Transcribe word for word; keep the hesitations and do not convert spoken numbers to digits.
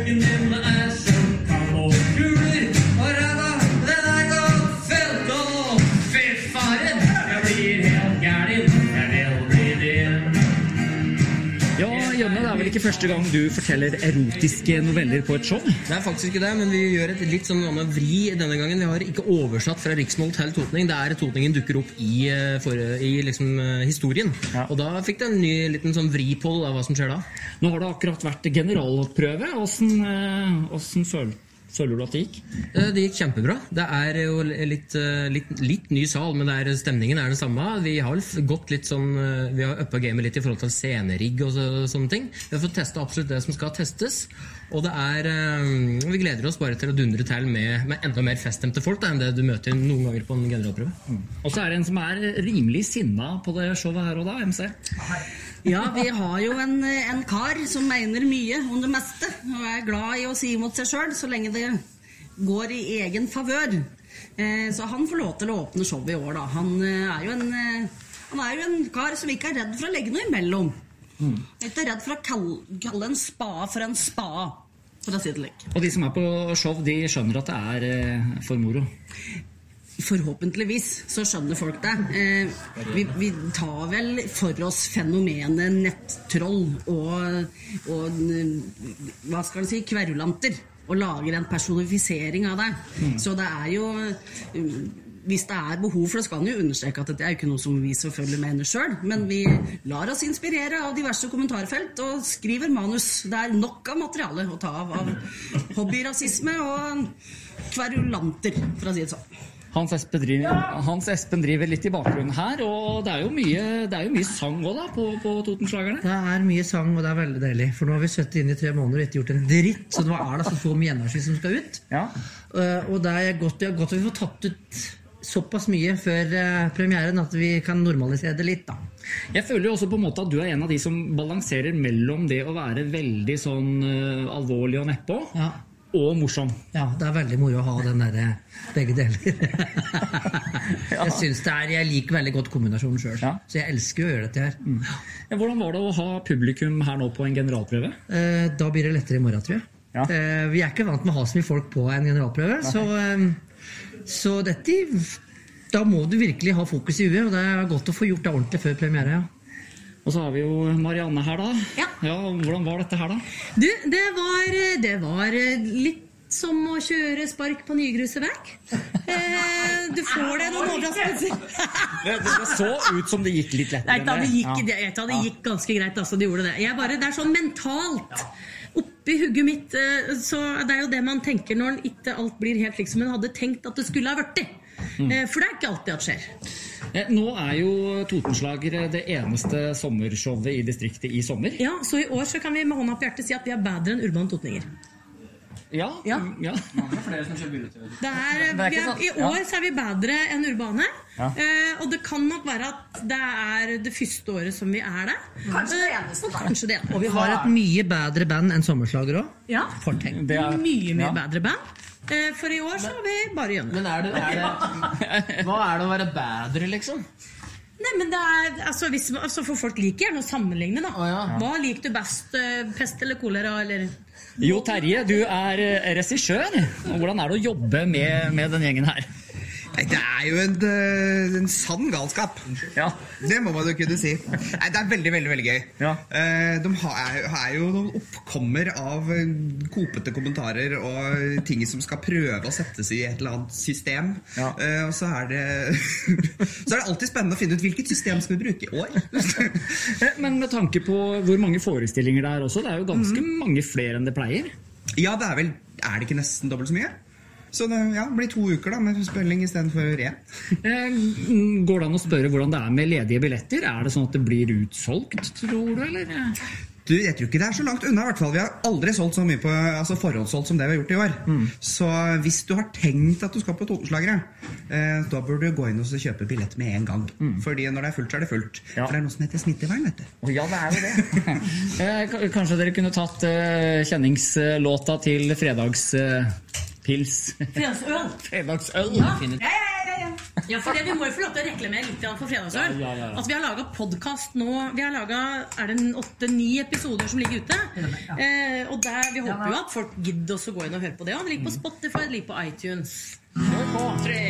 Ryggen din er som kanonkuler, og ræva, den er godt felt, og fy faren, jeg blir helt gæren, jeg vil bli din. Ja, Jønne, det er vel ikke første gang du forteller erotiske noveller på et show? Det er faktisk ikke det, men vi gjør et litt sånn annen vri denne gangen. Vi har ikke oversatt fra riksmål til totning. Det er totningen dukker opp i, for, i liksom, historien. Ja. Og da fikk det en ny liten sånn vri på av hva som skjer da. Nå har det akkurat vært generalprøve. Hvordan, hvordan følte Føler du at det gikk? Det gikk kjempebra. Det er jo litt, litt, litt ny sal, men det er, stemningen er den samme. Vi har gått litt sånn, vi har uppa gamet litt i forhold til scenerigg og så, sånne ting. Vi har fått testet absolutt det som skal testes. Og det er, vi gleder oss bare til å dundre til med, med enda mer feststemte folk da, enn det du møter noen ganger på en generalprøve. Mm. Og så er det en som er rimelig sinna på det showet her og da, M C. Ja, vi har jo en, en kar som mener mye om det meste, og er glad i å si mot seg selv, så lenge det går i egen favør. Eh, så han får lov til å åpne showet i år da. Han er jo en, han er jo en kar som ikke er redd for å legge noe imellom. Mm. Ikke er redd for å kalle, kalle en spa for en spa, for å si det litt. Og de som er på show, de skjønner at det er eh, for moro? Forhåpentligvis så skjønner folk det. Eh, vi, vi tar vel for oss fenomenet nettroll og, og hva skal du si, kverulanter, og lager en personifisering av det. Mm. Så det er jo, hvis det er behov for det, skal man jo understreke at det er ikke noe som vi selvfølgelig mener selv, men vi lar oss inspirere av diverse kommentarfelt og skriver manus. Det er nok av materiale å ta av, av hobbyrasisme og kverulanter, for å si det sånn. Hans Espen, driver, Hans Espen driver litt i bakgrunnen her, og det er jo mye, det er jo mye sang også da, på, på Totenslagerne. Det er mye sang, og det er veldig deilig, for nå har vi sittet inn i tre måneder og ikke gjort en dritt, så nå er det så mye energi som skal ut. Ja. Uh, og det er godt, det er godt at vi får tatt ut såpass mye før uh, premieren at vi kan normalisere det litt da. Jeg føler jo også på en måte at du er en av de som balanserer mellom det å være veldig sånn uh, alvorlig og nedpå, ja, og morsom. Ja, det er veldig moro å ha den der begge deler. Ja. Jeg synes det er, jeg liker veldig godt kombinasjonen selv, ja, så jeg elsker å gjøre dette her. Mm. Ja, hvordan var det å ha publikum her nå på en generalprøve? Eh, da blir det lettere i morgen, tror jeg. Ja. Eh, vi er ikke vant med å ha så mye folk på en generalprøve, så, eh, så dette, da må du virkelig ha fokus i huet, og det er godt å få gjort det ordentlig før premiere, ja. Og så har vi jo Marianne her da. Ja. Ja, hvordan var dette her da? Du, det var, det var litt som å kjøre spark på nygruset vekk. Eh, du får det noen overraskelser. det, det så ut som det gikk litt lettere. Nei, da, det gikk, det, jeg tar, det gikk ganske greit, altså, det gjorde det. Jeg bare, det er sånn mentalt. Oppi hugget mitt, så det er jo det man tenker når ikke alt blir helt liksom man hadde tenkt at det skulle ha vært det. Mm. For det er ikke alltid at det skjer. Nå er jo Totenslagere det eneste sommershowet i distriktet i sommer. Ja, så i år så kan vi med hånda på hjertet si at vi er bedre enn Urban Totninger. Ja, ja. Ja. Mange flere som kjører bilder. Det er, det er er, I år så er vi bedre enn Urbane, ja, eh, og det kan nok være at det er det første året som vi er det. Kanskje det eneste. Kanskje det. Og vi har et mye bedre band enn sommerslager også. Ja, Fortenk. Det er mye, mye ja. bedre band. For i år så har vi bare Jønne. Men er det, er det, hva er det å være bedre, liksom? Nei, men det er, altså, hvis, altså for folk liker gjerne å sammenligne da. Oh, ja. Hva liker du best, pest eller kolera, eller? Jo, Terje, du er regissør. Hvordan er det å jobbe med, med den gjengen her? Det er jo en, en sann galskap. Ja. Det må man jo kunne si. Nei, det er veldig, veldig, veldig gøy. Ja. De har, har jo noen oppkommer av kopete kommentarer og ting som skal prøve å settes i et eller annet system. Ja. Og så er, det, så er det alltid spennende å finne ut hvilket system skal vi bruke i år. Men med tanke på hvor mange forestillinger det er også, det er jo ganske mm. mange flere enn det pleier. Ja, det er vel, er det ikke nesten dobbelt så mye? Så det ja, blir to uker da, med spilling i stedet for én. Går det an å spørre hvordan det er med ledige billetter? Er det sånn at det blir utsolgt, tror du, eller? Du, jeg tror ikke det er så langt unna, i hvert fall. Vi har aldri solgt så mye på, altså forhåndssolgt som det vi har gjort i år. Mm. Så hvis du har tenkt at du skal på Totenslagere, eh, da burde du gå inn og kjøpe billett med en gang. Mm. Fordi når det er fullt, så er det fullt. Ja. For det er noe som heter smittevern, vet du. Oh, ja, det er jo det. Kanskje dere kunne tatt uh, kjenningslåta til fredags... Uh, Pils. Fredagsøl. Fredagsøl. Ja, ja, ja, ja. Ja, for det, vi må jo få lov til å reklamere litt for Fredagsøl. Ja, ja, ja. Altså, vi har laget podcast nå. Vi har laget, er det åtte-ni episoder som ligger ute? Eh, og der, vi håper jo at folk gidder oss å gå inn og høre på det. Og det ligger på Spotify, det ligger på iTunes. Kjør på! Tre,